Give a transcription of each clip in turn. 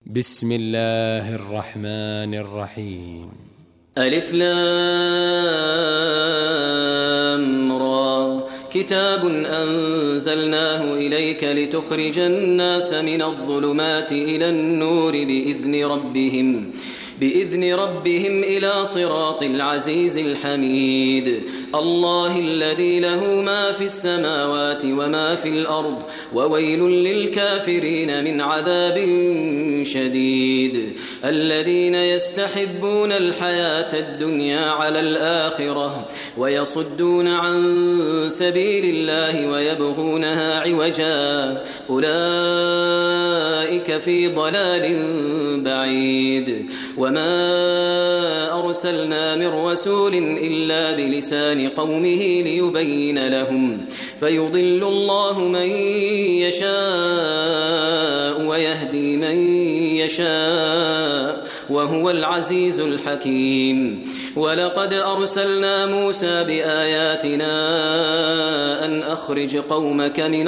بسم الله الرحمن الرحيم. ألف لام را. كتاب أنزلناه إليك لتخرج الناس من الظلمات إلى النور بإذن ربهم إلى صراط العزيز الحميد. الله الذي له ما في السماوات وما في الأرض وويل للكافرين من عذاب شديد. الذين يستحبون الحياة الدنيا على الآخرة ويصدون عن سبيل الله ويبغونها عوجا أولئك في ضلال بعيد. وما أرسلنا من رسول إلا بلسان قومه ليبين لهم فيضل الله من يشاء ويهدي من يشاء وهو العزيز الحكيم. ولقد أرسلنا موسى بآياتنا أن أخرج قومك من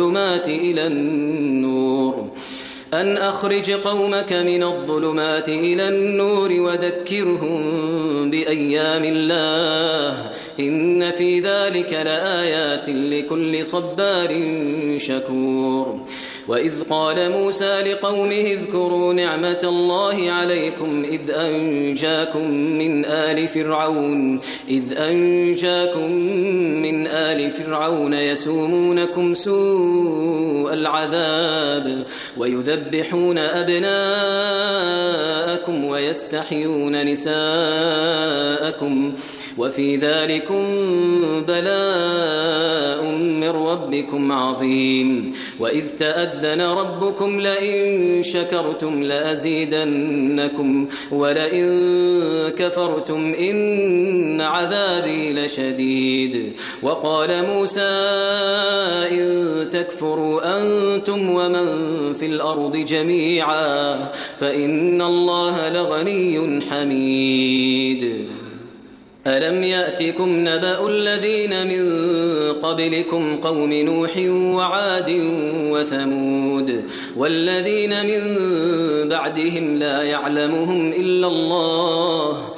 الظلمات إلى النور وذكرهم بأيام الله إن في ذلك لآيات لكل صبار شكور. وإذ قال موسى لقومه اذكروا نعمة الله عليكم إذ أنجاكم من آل فرعون يسومونكم سوء العذاب ويذبحون أبناءكم ويستحيون نساءكم وفي ذلكم بلاء من ربكم عظيم. وإذ تأذن ربكم لئن شكرتم لأزيدنكم ولئن كفرتم إن عذابي لشديد. وقال موسى إن تكفروا أنتم ومن في الأرض جميعا فإن الله لغني حميد. ألم يأتكم نبأ الذين من قبلكم قوم نوح وعاد وثمود والذين من بعدهم لا يعلمهم إلا الله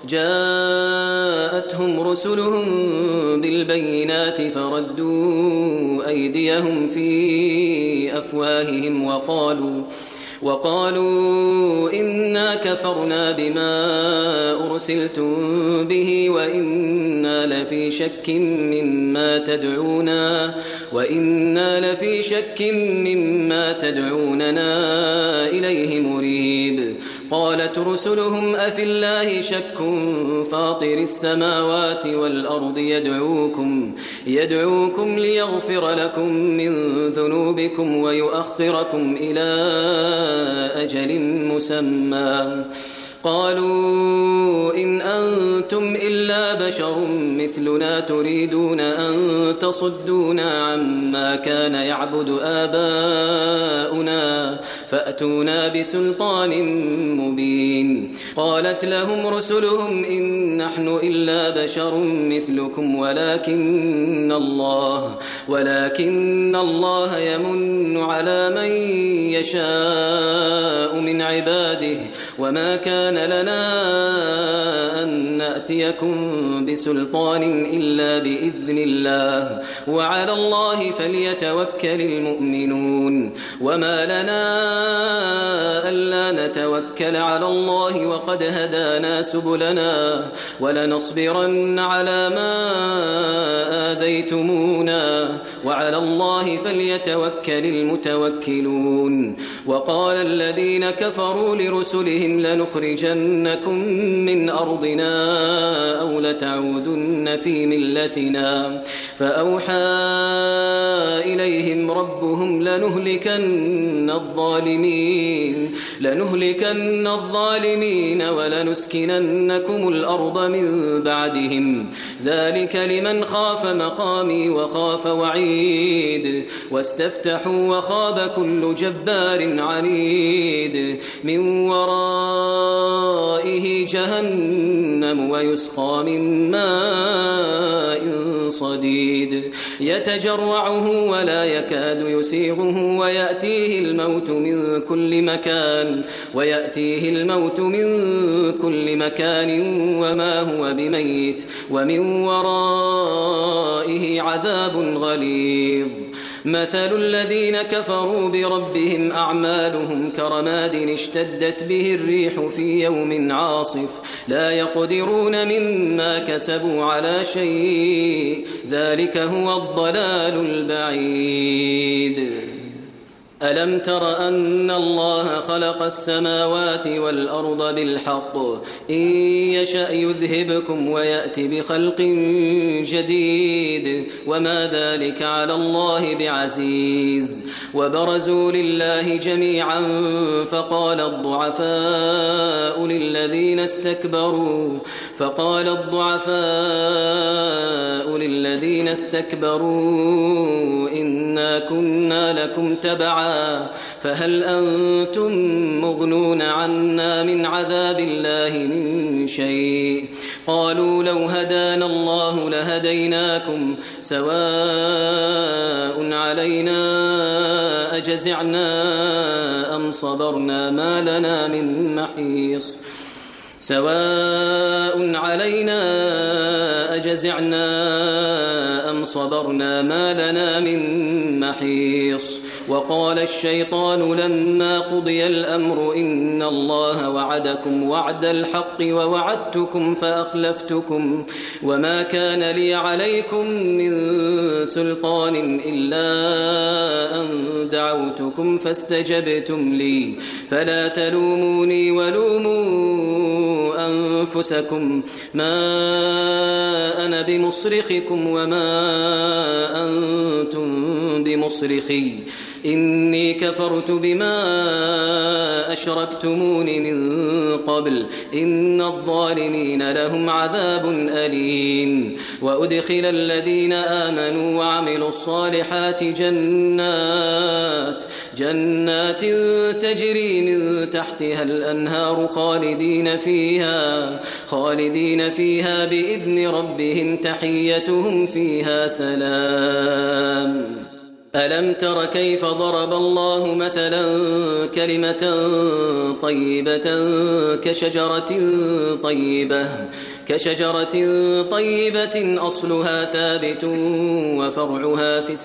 جاءتهم رسلهم بالبينات فردوا أيديهم في أفواههم وقالوا إنا كفرنا بما أرسلتم به وإنا لفي شك مما تدعوننا إليه مريب. قالت رسلهم أفي الله شك فاطر السماوات والأرض يدعوكم ليغفر لكم من ذنوبكم ويؤخركم إلى أجل مسمى. قالوا إن أنتم إلا بشر مثلنا تريدون أن تصدونا عما كان يعبد آباؤنا فأتونا بسلطان مبين. قالت لهم رسلهم إن نحن إلا بشر مثلكم ولكن الله يمن على من يشاء من عباده وما كان لنا أن نأتيكم بسلطان إلا بإذن الله وعلى الله فليتوكل المؤمنون. وما لنا ألا نتوكل على الله وقد هدانا سبلنا ولنصبرن على ما آذيتمونا وعلى الله فليتوكل المتوكلون. وقال الذين كفروا لرسلهم لنخرجنكم من أرضنا أو لتعودن في ملتنا فأوحى إليهم ربهم لنهلكن الظالمين ولنسكننكم الأرض من بعدهم ذلك لمن خاف مقامي وخاف وعيد. واستفتحوا وخاب كل جبار عنيد من ورائه جهنم ويسقى من ماء صديد يتجرعه ولا يكاد يسيغه ويأتيه الموت من كل مكان وما هو بميت ومن ورائه عذاب غليظ مثل الذين كفروا بربهم أعمالهم كرماد اشتدت به الريح في يوم عاصف لا يقدرون مما كسبوا على شيء ذلك هو الضلال البعيد ألم تر أن الله خلق السماوات والأرض بالحق إن يشأ يذهبكم ويأتي بخلق جديد وما ذلك على الله بعزيز وبرزوا لله جميعا فقال الضعفاء للذين استكبروا إنا كنا لكم تبعا فهل أنتم مغنون عنا من عذاب الله من شيء قالوا لو هدانا الله لهديناكم سواء علينا أجزعنا أم صبرنا ما لنا من محيص وقال الشيطان لما قضي الأمر إن الله وعدكم وعد الحق ووعدتكم فأخلفتكم وما كان لي عليكم من سلطان إلا أن دعوتكم فاستجبتم لي فلا تلوموني ولوموا أنفسكم ما أنا بمصرخكم وما أنتم بمصرخي إني كفرت بما أشركتمون من قبل إن الظالمين لهم عذاب أليم وأدخل الذين آمنوا وعملوا الصالحات جنات تجري من تحتها الأنهار خالدين فيها بإذن ربهم تحيتهم فيها سلام ألم تر كيف ضرب الله مثلا كلمة طيبة كشجرة طيبة أصلها ثابت وفرعها في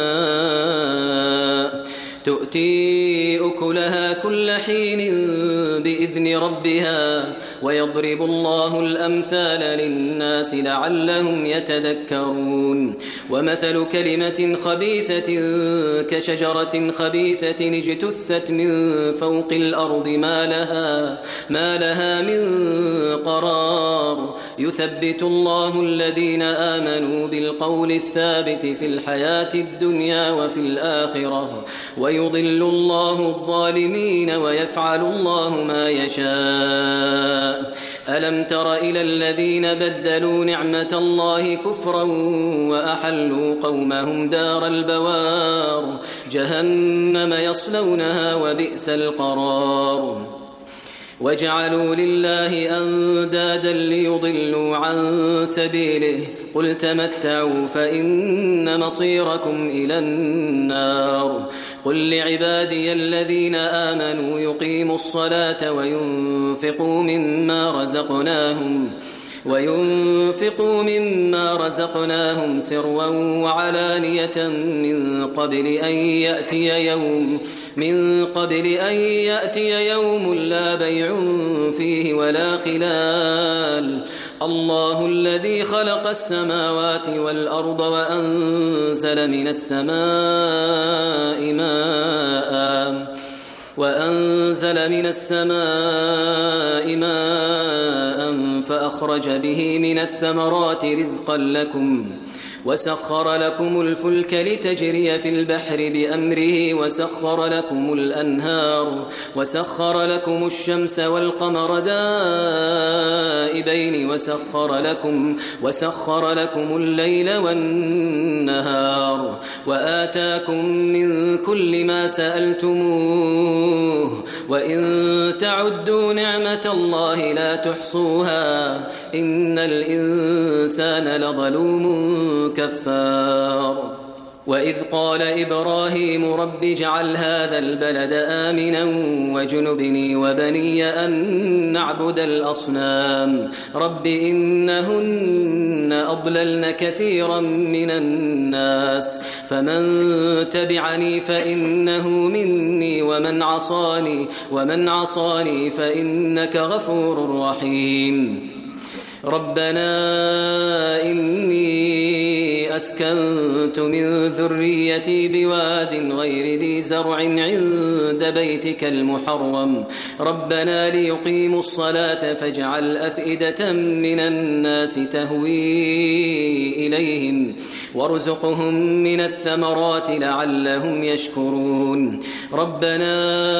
السماء تؤتي أكلها كل حين بإذن ربها ويضرب الله الأمثال للناس لعلهم يتذكرون ومثل كلمة خبيثة كشجرة خبيثة اجتثت من فوق الأرض ما لها من قرار يثبت الله الذين آمنوا بالقول الثابت في الحياة الدنيا وفي الآخرة ويضل الله الظالمين ويفعل الله ما يشاء ألم تر إلى الذين بدلوا نعمة الله كفرا وأحلوا قومهم دار البوار جهنم يصلونها وبئس القرار وجعلوا لله أندادا ليضلوا عن سبيله قل تمتعوا فإن مصيركم إلى النار قل لعبادي الذين آمنوا يقيموا الصلاة وينفقوا مما رزقناهم سرا وعلانية من قبل أن يأتي يوم لا بيع فيه ولا خلال الله الذي خلق السماوات والأرض وأنزل من السماء ماء فأخرج به من الثمرات رزقا لكم وسخر لكم الفلك لتجري في البحر بأمره وسخر لكم الأنهار وسخر لكم الشمس والقمر دائبين وسخر لكم الليل والنهار وآتاكم من كل ما سألتموه وإن تعدوا نعمة الله لا تحصوها إن الإنسان لظلوم كفار وإذ قال إبراهيم رب اجعل هذا البلد آمنا وجنبني وبني أن نعبد الأصنام رب إنهن أضللن كثيرا من الناس فمن تبعني فإنه مني ومن عصاني فإنك غفور رحيم ربنا إني أسكنت من ذريتي بواد غير ذي زرع عند بيتك المحرم ربنا ليقيموا الصلاة فاجعل أفئدة من الناس تهوي إليهم وارزقهم من الثمرات لعلهم يشكرون ربنا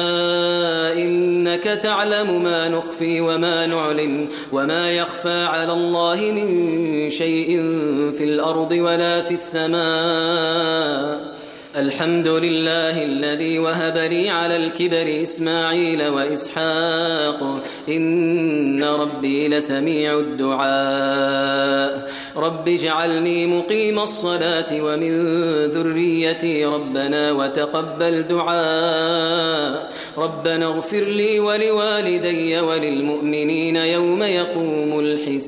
إنك تعلم ما نخفي وما نعلن وما يخفى على الله من شيء في الأرض ولا في السماء الحمد لله الذي وهب لي على الكبر إسماعيل وإسحاق إن ربي لسميع الدعاء رب اجعلني مقيم الصلاة ومن ذريتي ربنا وتقبل دعاء ربنا اغفر لي ولوالدي وللمؤمنين يوم يقوم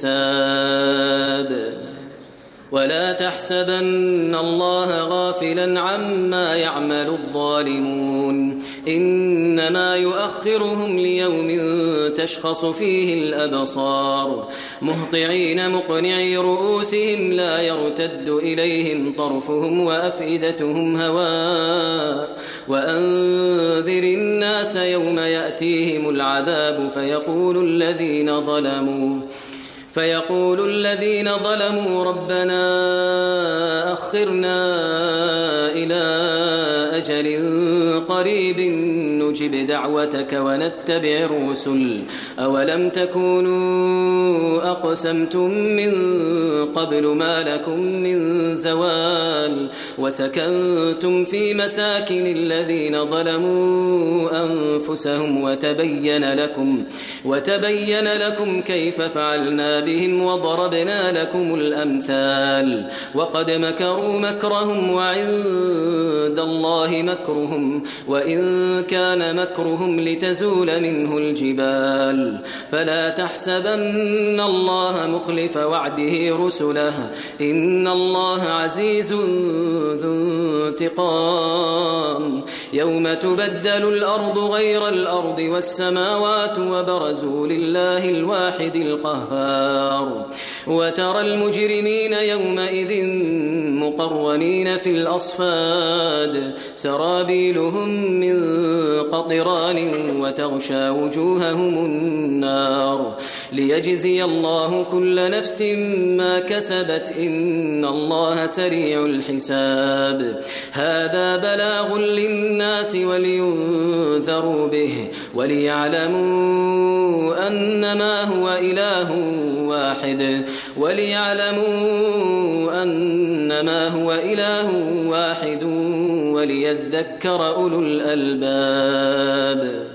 الحساب ولا تحسبن الله غافلا عما يعمل الظالمون إنما يؤخرهم ليوم تشخص فيه الأبصار مهطعين مقنعي رؤوسهم لا يرتد إليهم طرفهم وأفئدتهم هواء وأنذر الناس يوم يأتيهم العذاب فيقول الذين ظلموا ربنا أخرنا إلى أجل قريب نجب دعوتك ونتبع الرسل أولم تكونوا أقسمتم من قبل ما لكم من زوال وسكنتم في مساكن الذين ظلموا أنفسهم وتبين لكم كيف فعلنا بهم وضربنا لكم الأمثال وقد مكروا مكرهم وعند الله مكرهم وإن كان مكرهم لتزول منه الجبال فلا تحسبن الله مخلف وعده رسله إن الله عزيز ذو انتقام يوم تبدل الأرض غير الأرض والسماوات وبرزوا لله الواحد القهار وترى المجرمين يومئذ مقرنين في الأصفاد سرابيلهم من قطران وتغشى وجوههم النار ليجزي الله كل نفس ما كسبت إن الله سريع الحساب هذا بلاغ للناس ولينذروا به وليعلموا أنما هو إله واحد وليذكر أولو الألباب